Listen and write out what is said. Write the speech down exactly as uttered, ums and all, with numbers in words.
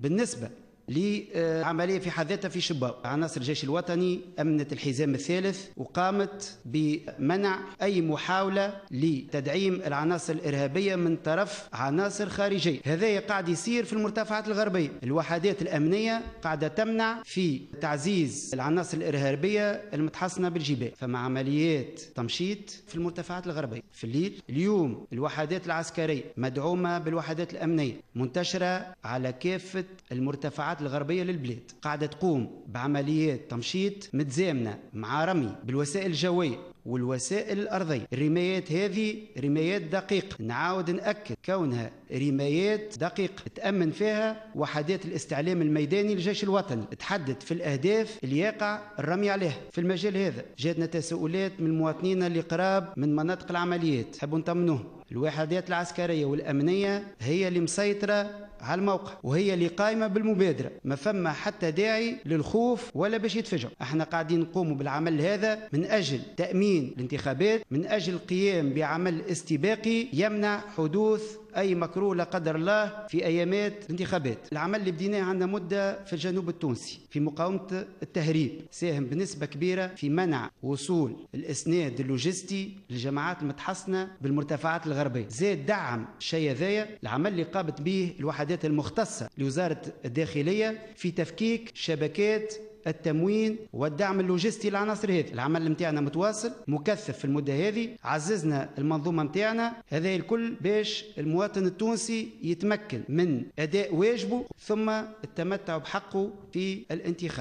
بالنسبة لعملية في حد ذاتها في شباو، عناصر الجيش الوطني أمنت الحزام الثالث وقامت بمنع أي محاولة لتدعيم العناصر الإرهابية من طرف عناصر خارجية. هذا قاعد يصير في المرتفعات الغربية، الوحدات الأمنية قاعدة تمنع في تعزيز العناصر الإرهابية المتحصنة بالجبال. فما عمليات تمشيط في المرتفعات الغربية في الليل. اليوم الوحدات العسكرية مدعومة بالوحدات الأمنية منتشرة على كافة المرتفعات الغربية للبلاد، قاعدة تقوم بعمليات تمشيط متزامنة مع رمي بالوسائل الجوية والوسائل الأرضية. الرمايات هذه رمايات دقيقة، نعاود نأكد كونها رمايات دقيقة تأمن فيها وحدات الاستعلام الميداني للجيش الوطني، تحدد في الأهداف اللي يقع الرمي عليها. في المجال هذا جاتنا تساؤلات من المواطنين اللي قراب من مناطق العمليات، حبوا نطمنوهم الوحدات العسكرية والأمنية هي اللي مسيطرة على الموقع وهي اللي قائمة بالمبادرة، ما فما حتى داعي للخوف ولا باش يتفجعوا. احنا قاعدين نقوم بالعمل هذا من أجل تأمين الانتخابات، من أجل القيام بعمل استباقي يمنع حدوث أي مكروه لا قدر الله في أيامات الانتخابات. العمل اللي بديناه عندنا مدة في الجنوب التونسي في مقاومة التهريب ساهم بنسبة كبيرة في منع وصول الإسناد اللوجستي للجماعات المتحصنة بالمرتفعات الغربية. زاد دعم الشيء هذايا العمل اللي قامت به الوحدات المختصة لوزارة الداخلية في تفكيك شبكات التموين والدعم اللوجستي للعناصر هذه. العمل نتاعنا متواصل مكثف في المدة هذه، عززنا المنظومة نتاعنا، هذا الكل باش المواطن التونسي يتمكن من أداء واجبه ثم التمتع بحقه في الانتخاب.